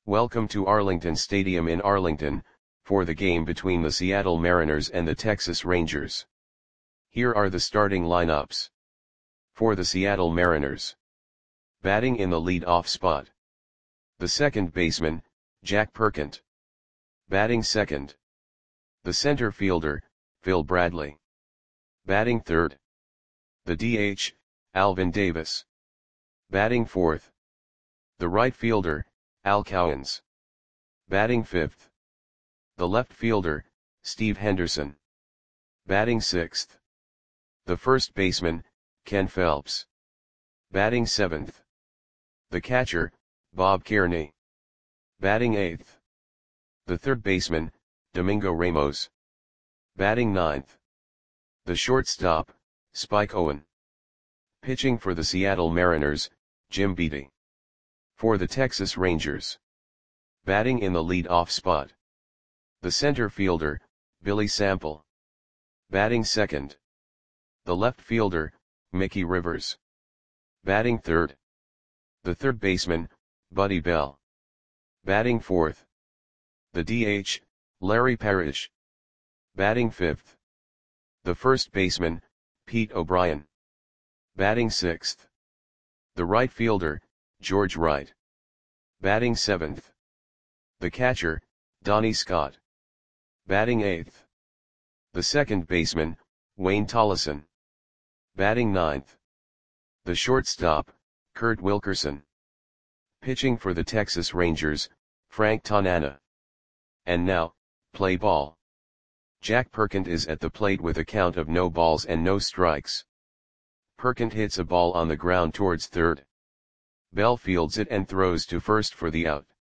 Welcome to Arlington Stadium in Arlington, for the game between the Seattle Mariners and the Texas Rangers. Here are the starting lineups. For the Seattle Mariners. Batting in the lead-off spot. The second baseman, Jack Perkent. Batting second. The center fielder, Phil Bradley. Batting third. The DH, Alvin Davis. Batting fourth. The right fielder, Al Cowens. Batting fifth. The left fielder, Steve Henderson. Batting sixth. The first baseman, Ken Phelps. Batting seventh. The catcher, Bob Kearney. Batting eighth. The third baseman, Domingo Ramos. Batting ninth. The shortstop, Spike Owen. Pitching for the Seattle Mariners, Jim Beattie. For the Texas Rangers. Batting in the lead-off spot. The center fielder, Billy Sample. Batting second. The left fielder, Mickey Rivers. Batting third. The third baseman, Buddy Bell. Batting fourth. The DH, Larry Parrish. Batting fifth. The first baseman, Pete O'Brien. Batting sixth. The right fielder, George Wright. Batting seventh. The catcher, Donnie Scott. Batting eighth. The second baseman, Wayne Tollison. Batting ninth. The shortstop, Kurt Wilkerson. Pitching for the Texas Rangers, Frank Tanana. And now, play ball. Jack Perkent is at the plate with a count of no balls and no strikes. Perkent hits a ball on the ground towards third. Bell fields it and throws to first for the out.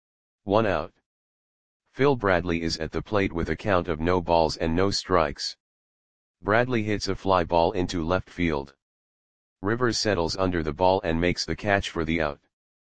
1 out. Phil Bradley is at the plate with a count of no balls and no strikes. Bradley hits a fly ball into left field. Rivers settles under the ball and makes the catch for the out.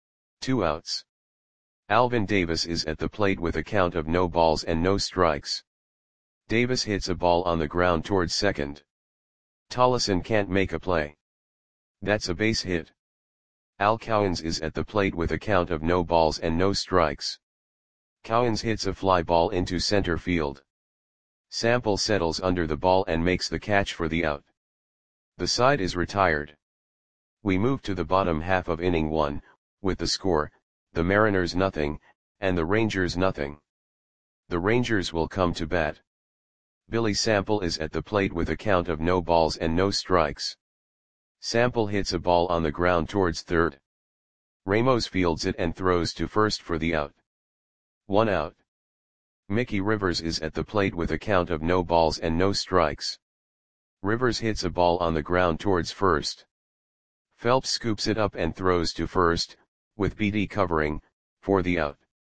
2 outs. Alvin Davis is at the plate with a count of no balls and no strikes. Davis hits a ball on the ground towards second. Tollison can't make a play. That's a base hit. Al Cowens is at the plate with a count of no balls and no strikes. Cowens hits a fly ball into center field. Sample settles under the ball and makes the catch for the out. The side is retired. We move to the bottom half of inning 1, with the score, the Mariners nothing, and the Rangers nothing. The Rangers will come to bat. Billy Sample is at the plate with a count of no balls and no strikes. Sample hits a ball on the ground towards third. Ramos fields it and throws to first for the out. 1 out. Mickey Rivers is at the plate with a count of no balls and no strikes. Rivers hits a ball on the ground towards first. Phelps scoops it up and throws to first, with Beattie covering, for the out.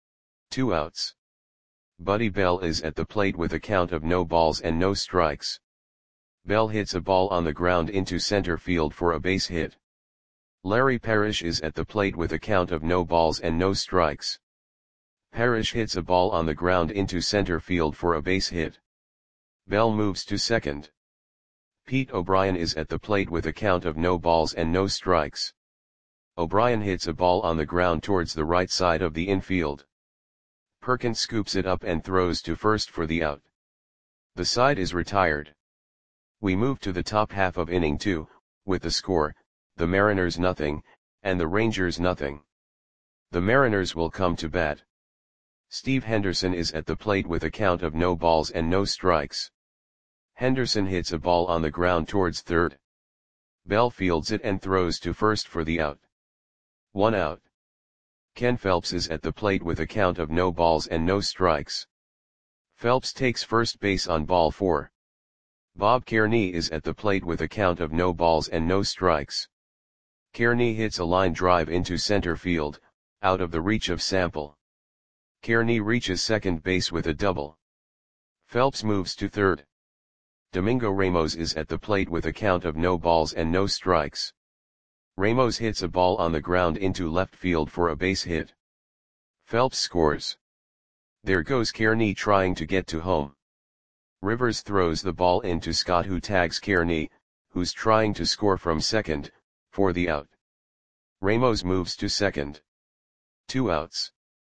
2 outs. Buddy Bell is at the plate with a count of no balls and no strikes. Bell hits a ball on the ground into center field for a base hit. Larry Parrish is at the plate with a count of no balls and no strikes. Parrish hits a ball on the ground into center field for a base hit. Bell moves to second. Pete O'Brien is at the plate with a count of no balls and no strikes. O'Brien hits a ball on the ground towards the right side of the infield. Perkins scoops it up and throws to first for the out. The side is retired. We move to the top half of inning 2, with the score, the Mariners nothing, and the Rangers nothing. The Mariners will come to bat. Steve Henderson is at the plate with a count of no balls and no strikes. Henderson hits a ball on the ground towards third. Bell fields it and throws to first for the out. 1 out. Ken Phelps is at the plate with a count of no balls and no strikes. Phelps takes first base on ball 4. Bob Kearney is at the plate with a count of no balls and no strikes. Kearney hits a line drive into center field, out of the reach of Sample. Kearney reaches second base with a double. Phelps moves to third. Domingo Ramos is at the plate with a count of no balls and no strikes. Ramos hits a ball on the ground into left field for a base hit. Phelps scores. There goes Kearney trying to get to home. Rivers throws the ball into Scott, who tags Kearney, who's trying to score from second, for the out. Ramos moves to second. 2 outs.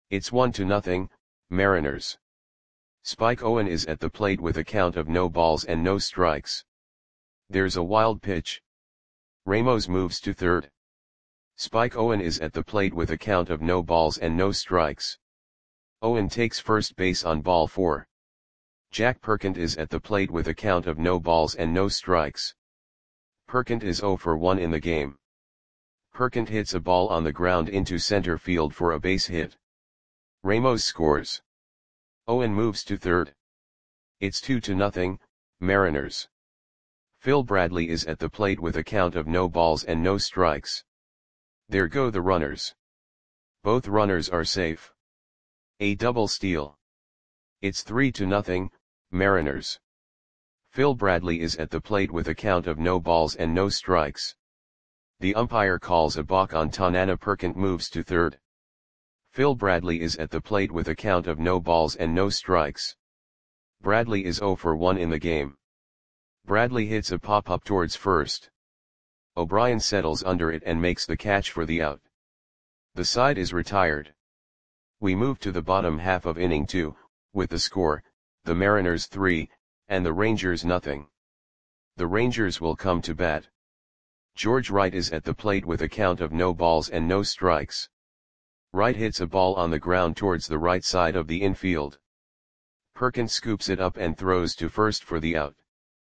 It's 1-0, Mariners. Spike Owen is at the plate with a count of no balls and no strikes. There's a wild pitch. Ramos moves to third. Spike Owen is at the plate with a count of no balls and no strikes. Owen takes first base on ball 4. Jack Perkins is at the plate with a count of no balls and no strikes. Perkins is 0 for 1 in the game. Perkins hits a ball on the ground into center field for a base hit. Ramos scores. Owen moves to third. It's 2-0, Mariners. Phil Bradley is at the plate with a count of no balls and no strikes. There go the runners. Both runners are safe. A double steal. It's 3-0, Mariners. Phil Bradley is at the plate with a count of no balls and no strikes. The umpire calls a balk on Tanana. Perkins moves to third. Phil Bradley is at the plate with a count of no balls and no strikes. Bradley is 0 for 1 in the game. Bradley hits a pop-up towards first. O'Brien settles under it and makes the catch for the out. The side is retired. We move to the bottom half of inning 2, with the score, the Mariners 3, and the Rangers nothing. The Rangers will come to bat. George Wright is at the plate with a count of no balls and no strikes. Wright hits a ball on the ground towards the right side of the infield. Perkins scoops it up and throws to first for the out.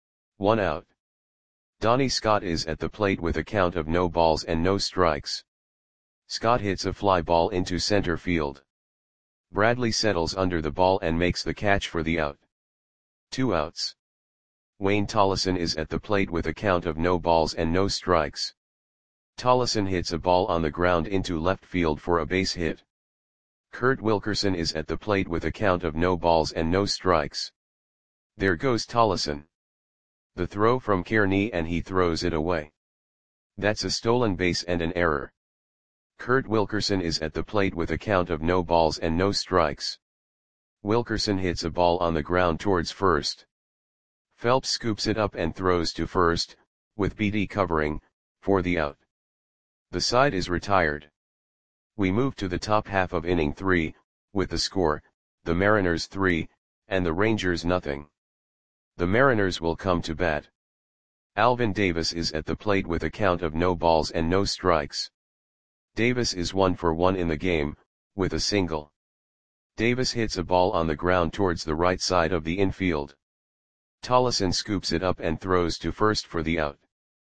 1 out. Donnie Scott is at the plate with a count of no balls and no strikes. Scott hits a fly ball into center field. Bradley settles under the ball and makes the catch for the out. 2 outs. Wayne Tollison is at the plate with a count of no balls and no strikes. Tollison hits a ball on the ground into left field for a base hit. Kurt Wilkerson is at the plate with a count of no balls and no strikes. There goes Tollison. The throw from Kearney and he throws it away. That's a stolen base and an error. Kurt Wilkerson is at the plate with a count of no balls and no strikes. Wilkerson hits a ball on the ground towards first. Phelps scoops it up and throws to first, with BD covering, for the out. The side is retired. We move to the top half of inning 3, with the score, the Mariners 3, and the Rangers nothing. The Mariners will come to bat. Alvin Davis is at the plate with a count of no balls and no strikes. Davis is 1 for 1 in the game, with a single. Davis hits a ball on the ground towards the right side of the infield. Tollison scoops it up and throws to first for the out.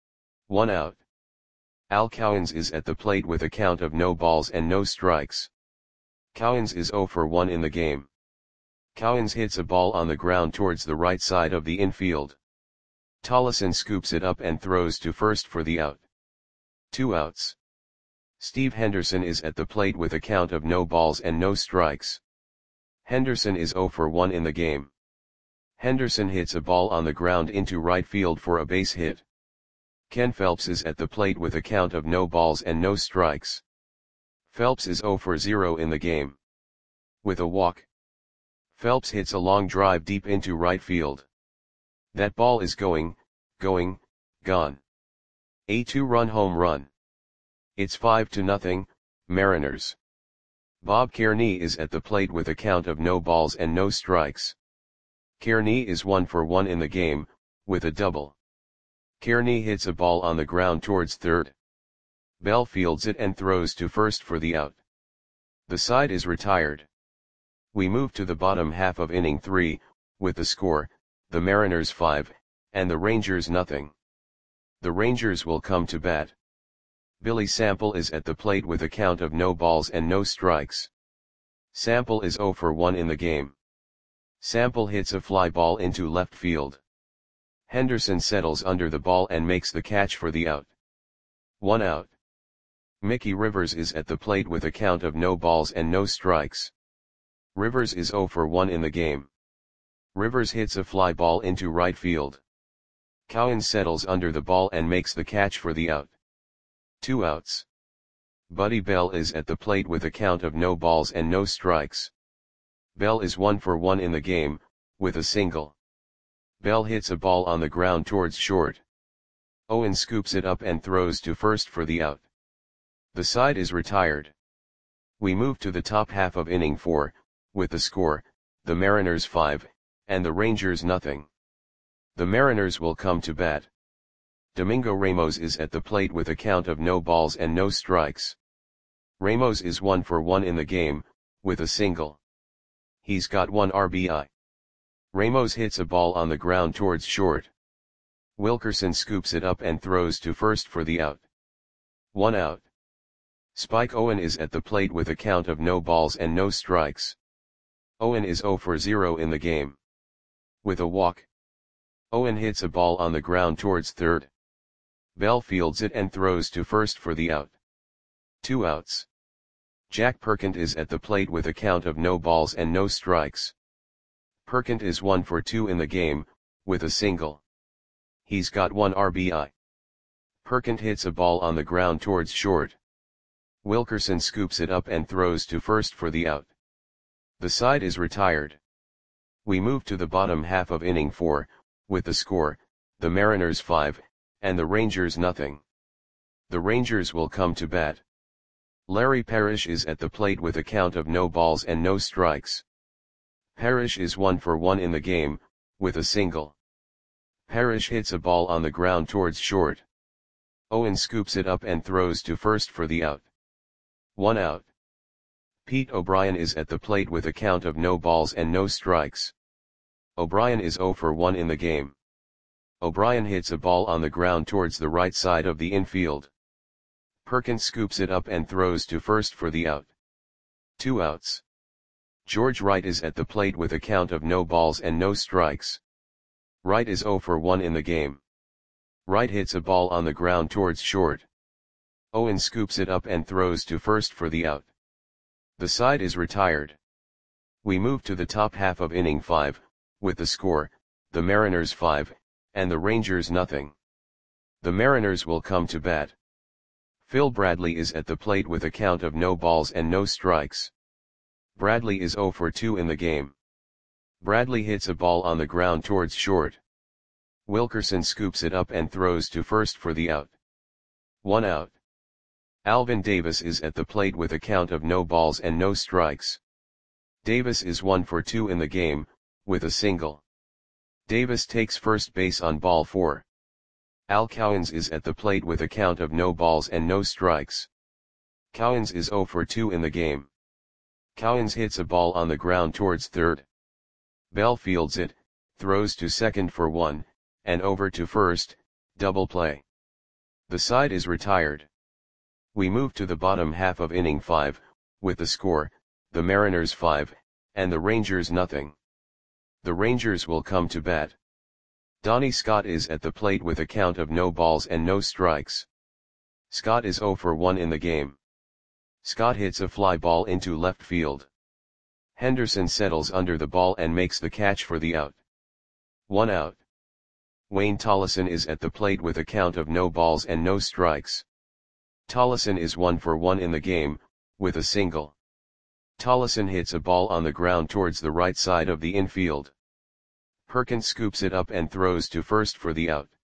1 out. Al Cowens is at the plate with a count of no balls and no strikes. Cowens is 0 for 1 in the game. Cowens hits a ball on the ground towards the right side of the infield. Tollison scoops it up and throws to first for the out. 2 outs. Steve Henderson is at the plate with a count of no balls and no strikes. Henderson is 0 for 1 in the game. Henderson hits a ball on the ground into right field for a base hit. Ken Phelps is at the plate with a count of no balls and no strikes. Phelps is 0 for 0 in the game. With a walk. Phelps hits a long drive deep into right field. That ball is gone. A 2-run home run. It's 5-0, Mariners. Bob Kearney is at the plate with a count of no balls and no strikes. Kearney is 1 for 1 in the game, with a double. Kearney hits a ball on the ground towards third. Bell fields it and throws to first for the out. The side is retired. We move to the bottom half of inning 3, with the score, the Mariners 5, and the Rangers nothing. The Rangers will come to bat. Billy Sample is at the plate with a count of no balls and no strikes. Sample is 0 for 1 in the game. Sample hits a fly ball into left field. Henderson settles under the ball and makes the catch for the out. 1 out. Mickey Rivers is at the plate with a count of no balls and no strikes. Rivers is 0 for 1 in the game. Rivers hits a fly ball into right field. Cowens settles under the ball and makes the catch for the out. 2 outs. Buddy Bell is at the plate with a count of no balls and no strikes. Bell is 1 for 1 in the game, with a single. Bell hits a ball on the ground towards short. Owen scoops it up and throws to first for the out. The side is retired. We move to the top half of inning 4, with the score, the Mariners 5, and the Rangers nothing. The Mariners will come to bat. Domingo Ramos is at the plate with a count of no balls and no strikes. Ramos is 1 for 1 in the game, with a single. He's got 1 RBI. Ramos hits a ball on the ground towards short. Wilkerson scoops it up and throws to first for the out. 1 out. Spike Owen is at the plate with a count of no balls and no strikes. Owen is 0 for 0 in the game. With a walk. Owen hits a ball on the ground towards third. Bell fields it and throws to first for the out. 2 outs. Jack Perkins is at the plate with a count of no balls and no strikes. Perkins is 1 for 2 in the game, with a single. He's got 1 RBI. Perkins hits a ball on the ground towards short. Wilkerson scoops it up and throws to first for the out. The side is retired. We move to the bottom half of inning 4, with the score, the Mariners 5, and the Rangers nothing. The Rangers will come to bat. Larry Parrish is at the plate with a count of no balls and no strikes. Parrish is 1 for 1 in the game, with a single. Parrish hits a ball on the ground towards short. Owen scoops it up and throws to first for the out. 1 out. Pete O'Brien is at the plate with a count of no balls and no strikes. O'Brien is 0 for 1 in the game. O'Brien hits a ball on the ground towards the right side of the infield. Perkins scoops it up and throws to first for the out. 2 outs. George Wright is at the plate with a count of no balls and no strikes. Wright is 0 for 1 in the game. Wright hits a ball on the ground towards short. Owen scoops it up and throws to first for the out. The side is retired. We move to the top half of inning 5, with the score, the Mariners 5, and the Rangers nothing. The Mariners will come to bat. Phil Bradley is at the plate with a count of no balls and no strikes. Bradley is 0 for 2 in the game. Bradley hits a ball on the ground towards short. Wilkerson scoops it up and throws to first for the out. 1 out. Alvin Davis is at the plate with a count of no balls and no strikes. Davis is 1 for 2 in the game, with a single. Davis takes first base on ball 4. Al Cowens is at the plate with a count of no balls and no strikes. Cowens is 0 for 2 in the game. Cowens hits a ball on the ground towards third. Bell fields it, throws to second for 1, and over to first, double play. The side is retired. We move to the bottom half of inning 5, with the score, the Mariners 5, and the Rangers nothing. The Rangers will come to bat. Donnie Scott is at the plate with a count of no balls and no strikes. Scott is 0 for 1 in the game. Scott hits a fly ball into left field. Henderson settles under the ball and makes the catch for the out. 1 out. Wayne Tollison is at the plate with a count of no balls and no strikes. Tollison is 1 for 1 in the game, with a single. Tollison hits a ball on the ground towards the right side of the infield. Perkins scoops it up and throws to first for the out.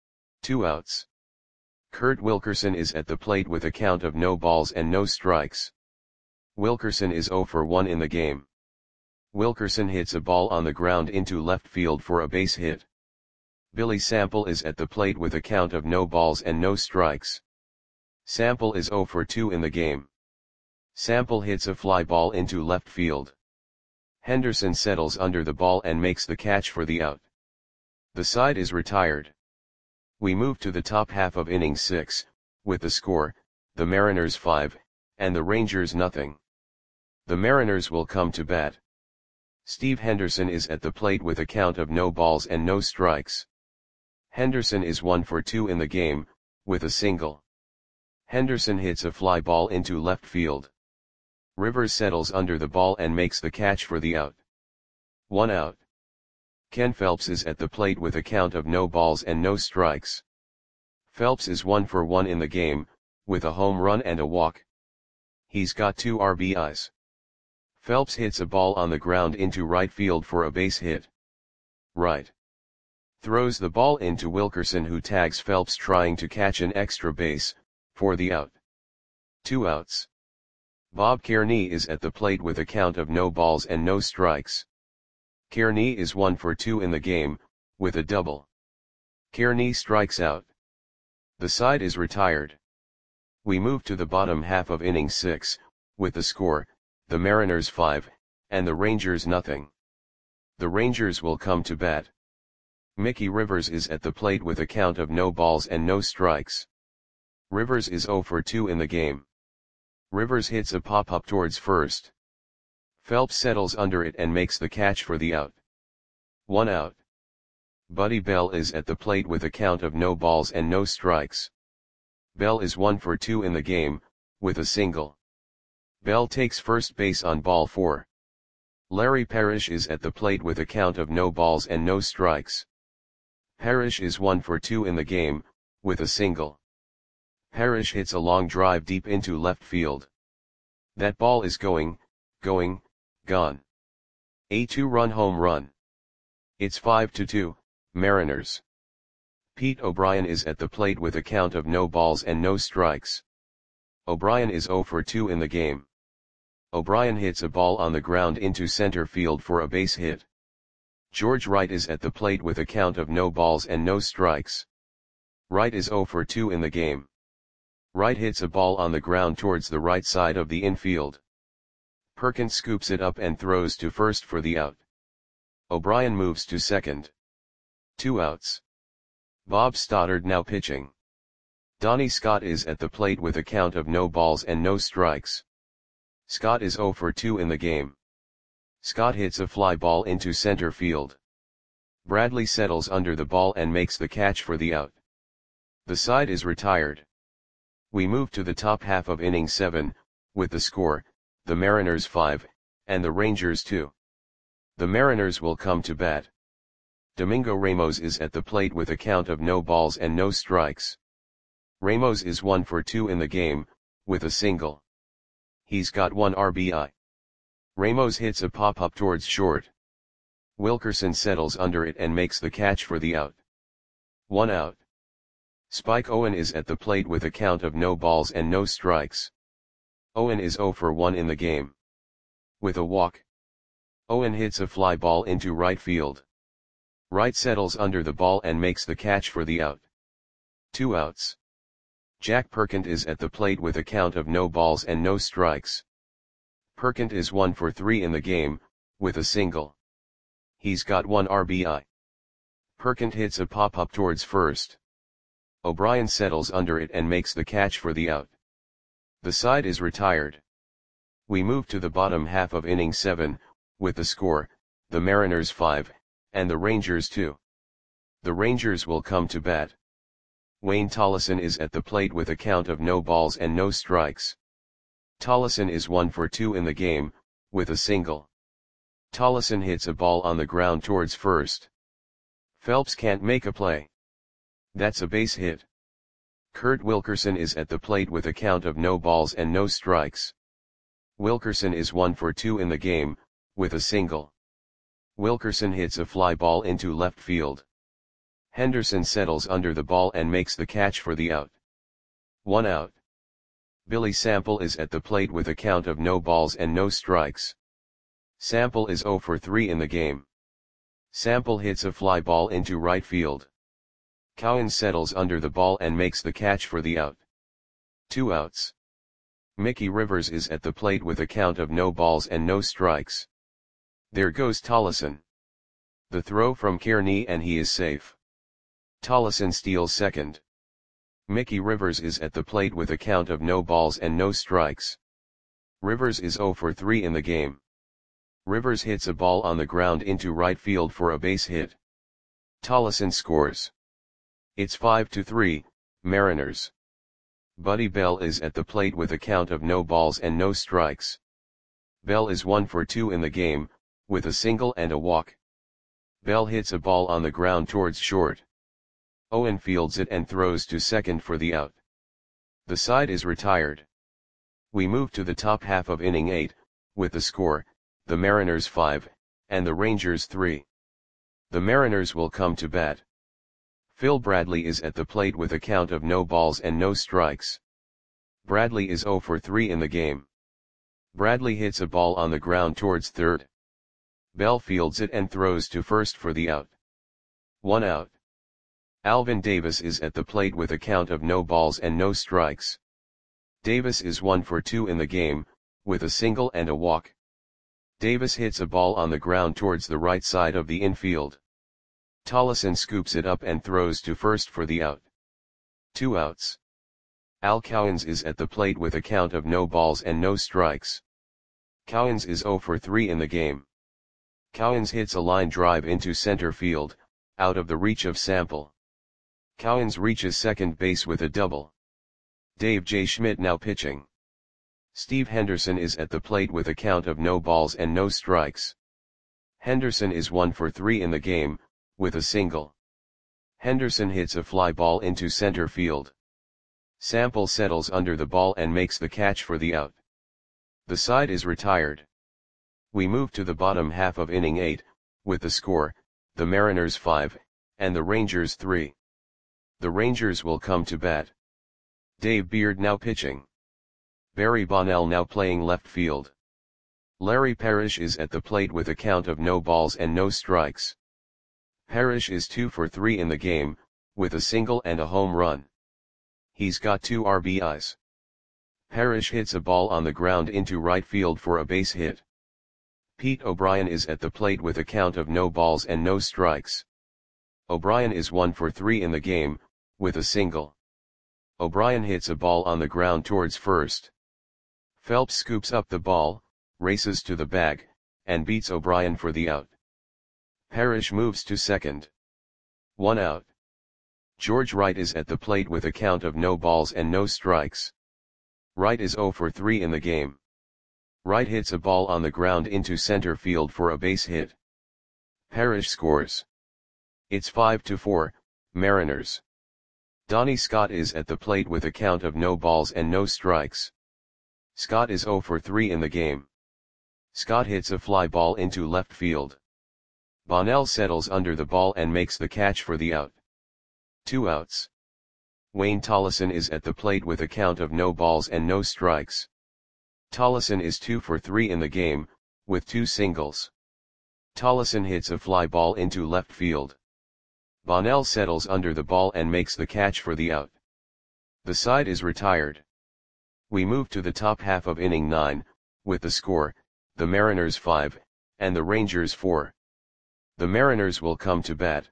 2 outs. Kurt Wilkerson is at the plate with a count of no balls and no strikes. Wilkerson is 0 for 1 in the game. Wilkerson hits a ball on the ground into left field for a base hit. Billy Sample is at the plate with a count of no balls and no strikes. Sample is 0 for 2 in the game. Sample hits a fly ball into left field. Henderson settles under the ball and makes the catch for the out. The side is retired. We move to the top half of inning 6, with the score, the Mariners 5, and the Rangers nothing. The Mariners will come to bat. Steve Henderson is at the plate with a count of no balls and no strikes. Henderson is 1 for 2 in the game, with a single. Henderson hits a fly ball into left field. Rivers settles under the ball and makes the catch for the out. 1 out. Ken Phelps is at the plate with a count of no balls and no strikes. Phelps is 1 for 1 in the game, with a home run and a walk. He's got 2 RBIs. Phelps hits a ball on the ground into right field for a base hit. Right. Throws the ball into Wilkerson, who tags Phelps trying to catch an extra base, for the out. 2 outs. Bob Kearney is at the plate with a count of no balls and no strikes. Kearney is 1 for 2 in the game, with a double. Kearney strikes out. The side is retired. We move to the bottom half of inning 6, with the score, the Mariners 5, and the Rangers nothing. The Rangers will come to bat. Mickey Rivers is at the plate with a count of no balls and no strikes. Rivers is 0 for 2 in the game. Rivers hits a pop-up towards first. Phelps settles under it and makes the catch for the out. 1 out. Buddy Bell is at the plate with a count of no balls and no strikes. Bell is 1 for 2 in the game, with a single. Bell takes first base on ball 4. Larry Parrish is at the plate with a count of no balls and no strikes. Parrish is 1 for 2 in the game, with a single. Parrish hits a long drive deep into left field. That ball is gone. A 2-run home run. It's 5-2, Mariners. Pete O'Brien is at the plate with a count of no balls and no strikes. O'Brien is 0 for 2 in the game. O'Brien hits a ball on the ground into center field for a base hit. George Wright is at the plate with a count of no balls and no strikes. Wright is 0 for 2 in the game. Wright hits a ball on the ground towards the right side of the infield. Perkins scoops it up and throws to first for the out. O'Brien moves to second. 2 outs. Bob Stoddard now pitching. Donnie Scott is at the plate with a count of no balls and no strikes. Scott is 0 for 2 in the game. Scott hits a fly ball into center field. Bradley settles under the ball and makes the catch for the out. The side is retired. We move to the top half of inning 7, with the score, the Mariners 5, and the Rangers 2. The Mariners will come to bat. Domingo Ramos is at the plate with a count of no balls and no strikes. Ramos is 1 for 2 in the game, with a single. He's got 1 RBI. Ramos hits a pop-up towards short. Wilkerson settles under it and makes the catch for the out. 1 out. Spike Owen is at the plate with a count of no balls and no strikes. Owen is 0 for 1 in the game. With a walk. Owen hits a fly ball into right field. Wright settles under the ball and makes the catch for the out. 2 outs. Jack Perkins is at the plate with a count of no balls and no strikes. Perkins is 1 for 3 in the game, with a single. He's got 1 RBI. Perkins hits a pop-up towards first. O'Brien settles under it and makes the catch for the out. The side is retired. We move to the bottom half of inning 7, with the score, the Mariners 5, and the Rangers 2. The Rangers will come to bat. Wayne Tollison is at the plate with a count of no balls and no strikes. Tollison is 1 for 2 in the game, with a single. Tollison hits a ball on the ground towards first. Phelps can't make a play. That's a base hit. Kurt Wilkerson is at the plate with a count of no balls and no strikes. Wilkerson is 1 for 2 in the game, with a single. Wilkerson hits a fly ball into left field. Henderson settles under the ball and makes the catch for the out. 1 out. Billy Sample is at the plate with a count of no balls and no strikes. Sample is 0 for 3 in the game. Sample hits a fly ball into right field. Cowan settles under the ball and makes the catch for the out. 2 outs. Mickey Rivers is at the plate with a count of no balls and no strikes. There goes Tollison. The throw from Kearney and he is safe. Tollison steals second. Mickey Rivers is at the plate with a count of no balls and no strikes. Rivers is 0 for 3 in the game. Rivers hits a ball on the ground into right field for a base hit. Tollison scores. It's 5-3, Mariners. Buddy Bell is at the plate with a count of no balls and no strikes. Bell is 1 for 2 in the game, with a single and a walk. Bell hits a ball on the ground towards short. Owen fields it and throws to second for the out. The side is retired. We move to the top half of inning 8, with the score, the Mariners 5, and the Rangers 3. The Mariners will come to bat. Phil Bradley is at the plate with a count of no balls and no strikes. Bradley is 0 for 3 in the game. Bradley hits a ball on the ground towards third. Bell fields it and throws to first for the out. 1 out. Alvin Davis is at the plate with a count of no balls and no strikes. Davis is 1 for 2 in the game, with a single and a walk. Davis hits a ball on the ground towards the right side of the infield. Tollison scoops it up and throws to first for the out. 2 outs. Al Cowens is at the plate with a count of no balls and no strikes. Cowens is 0 for 3 in the game. Cowens hits a line drive into center field, out of the reach of Sample. Cowens reaches second base with a double. Dave J. Schmidt now pitching. Steve Henderson is at the plate with a count of no balls and no strikes. Henderson is 1 for 3 in the game, with a single. Henderson hits a fly ball into center field. Sample settles under the ball and makes the catch for the out. The side is retired. We move to the bottom half of inning 8, with the score, the Mariners 5, and the Rangers 3. The Rangers will come to bat. Dave Beard now pitching. Barry Bonnell now playing left field. Larry Parrish is at the plate with a count of no balls and no strikes. Parrish is 2 for 3 in the game, with a single and a home run. He's got 2 RBIs. Parrish hits a ball on the ground into right field for a base hit. Pete O'Brien is at the plate with a count of no balls and no strikes. O'Brien is 1 for 3 in the game, with a single. O'Brien hits a ball on the ground towards first. Phelps scoops up the ball, races to the bag, and beats O'Brien for the out. Parrish moves to second. 1 out. George Wright is at the plate with a count of no balls and no strikes. Wright is 0 for 3 in the game. Wright hits a ball on the ground into center field for a base hit. Parrish scores. It's 5-4, Mariners. Donnie Scott is at the plate with a count of no balls and no strikes. Scott is 0 for 3 in the game. Scott hits a fly ball into left field. Bonnell settles under the ball and makes the catch for the out. 2 outs. Wayne Tollison is at the plate with a count of no balls and no strikes. Tollison is 2 for 3 in the game, with 2 singles. Tollison hits a fly ball into left field. Bonnell settles under the ball and makes the catch for the out. The side is retired. We move to the top half of inning 9, with the score, the Mariners 5, and the Rangers 4. The Mariners will come to bat.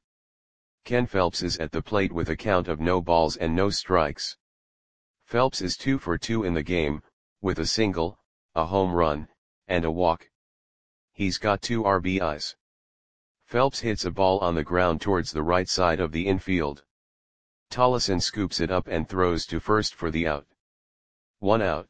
Ken Phelps is at the plate with a count of no balls and no strikes. Phelps is 2 for 2 in the game, with a single, a home run, and a walk. He's got 2 RBIs. Phelps hits a ball on the ground towards the right side of the infield. Tollison scoops it up and throws to first for the out. 1 out.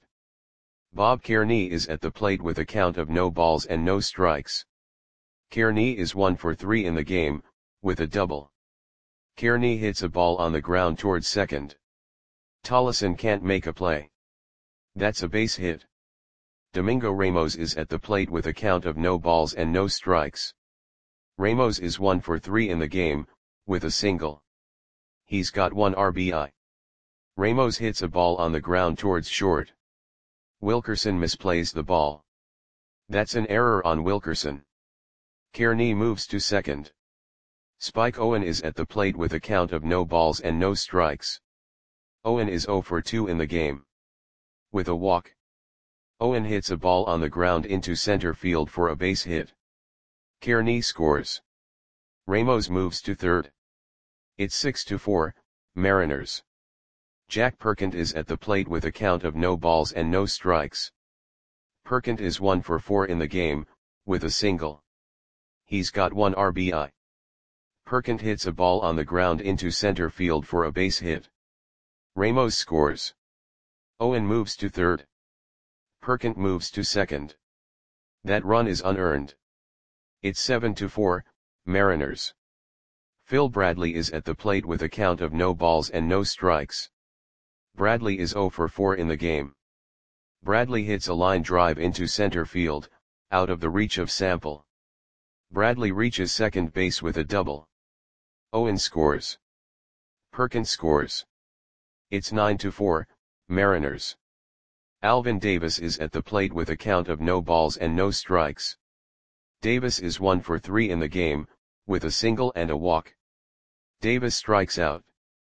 Bob Kearney is at the plate with a count of no balls and no strikes. Kearney is 1 for 3 in the game, with a double. Kearney hits a ball on the ground towards second. Tollison can't make a play. That's a base hit. Domingo Ramos is at the plate with a count of no balls and no strikes. Ramos is 1 for 3 in the game, with a single. He's got 1 RBI. Ramos hits a ball on the ground towards short. Wilkerson misplays the ball. That's an error on Wilkerson. Kearney moves to second. Spike Owen is at the plate with a count of no balls and no strikes. Owen is 0 for 2 in the game. With a walk. Owen hits a ball on the ground into center field for a base hit. Kearney scores. Ramos moves to third. It's 6-4, Mariners. Jack Perkins is at the plate with a count of no balls and no strikes. Perkins is 1 for 4 in the game, with a single. He's got 1 RBI. Perkins hits a ball on the ground into center field for a base hit. Ramos scores. Owen moves to third. Perkins moves to second. That run is unearned. It's 7-4, Mariners. Phil Bradley is at the plate with a count of no balls and no strikes. Bradley is 0 for 4 in the game. Bradley hits a line drive into center field, out of the reach of Sample. Bradley reaches second base with a double. Owen scores. Perkins scores. It's 9-4, Mariners. Alvin Davis is at the plate with a count of no balls and no strikes. Davis is 1 for 3 in the game, with a single and a walk. Davis strikes out.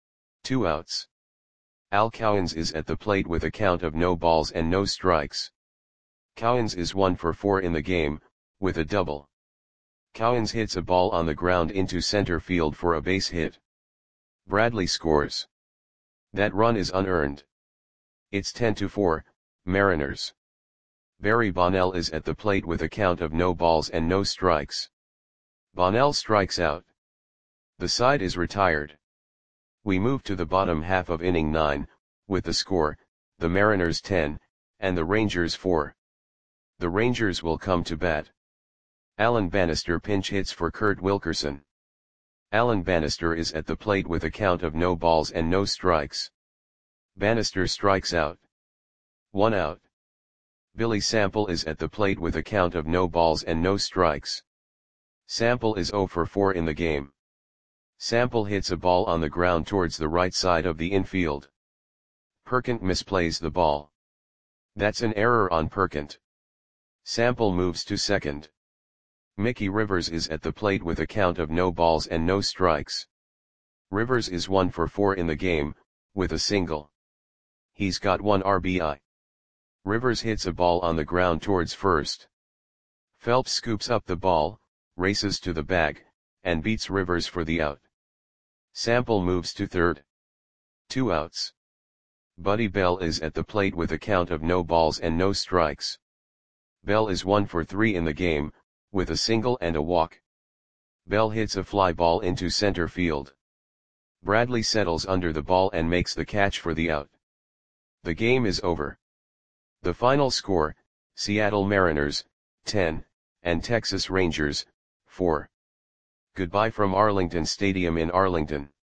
2 outs. Al Cowens is at the plate with a count of no balls and no strikes. Cowens is 1 for 4 in the game, with a double. Cowens hits a ball on the ground into center field for a base hit. Bradley scores. That run is unearned. It's 10-4, Mariners. Barry Bonnell is at the plate with a count of no balls and no strikes. Bonnell strikes out. The side is retired. We move to the bottom half of inning 9, with the score, the Mariners 10, and the Rangers 4. The Rangers will come to bat. Alan Bannister pinch hits for Kurt Wilkerson. Alan Bannister is at the plate with a count of no balls and no strikes. Bannister strikes out. 1 out. Billy Sample is at the plate with a count of no balls and no strikes. Sample is 0 for 4 in the game. Sample hits a ball on the ground towards the right side of the infield. Perkint misplays the ball. That's an error on Perkint. Sample moves to second. Mickey Rivers is at the plate with a count of no balls and no strikes. Rivers is 1 for 4 in the game, with a single. He's got 1 RBI. Rivers hits a ball on the ground towards first. Phelps scoops up the ball, races to the bag, and beats Rivers for the out. Sample moves to third. 2 outs. Buddy Bell is at the plate with a count of no balls and no strikes. Bell is 1 for 3 in the game, with a single and a walk. Bell hits a fly ball into center field. Bradley settles under the ball and makes the catch for the out. The game is over. The final score, Seattle Mariners, 10, and Texas Rangers, 4. Goodbye from Arlington Stadium in Arlington.